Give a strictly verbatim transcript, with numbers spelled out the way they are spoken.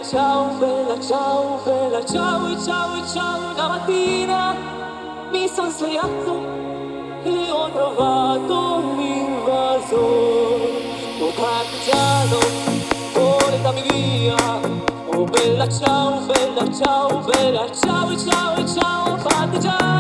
ciao, bella, ciao, bella, ciao, ciao, ciao. Una mattina mi son svegliato e ho trovato un invasore. Oh partigiano, portami via. Oh bella ciao, bella ciao, bella ciao, ciao, ciao, partigiano.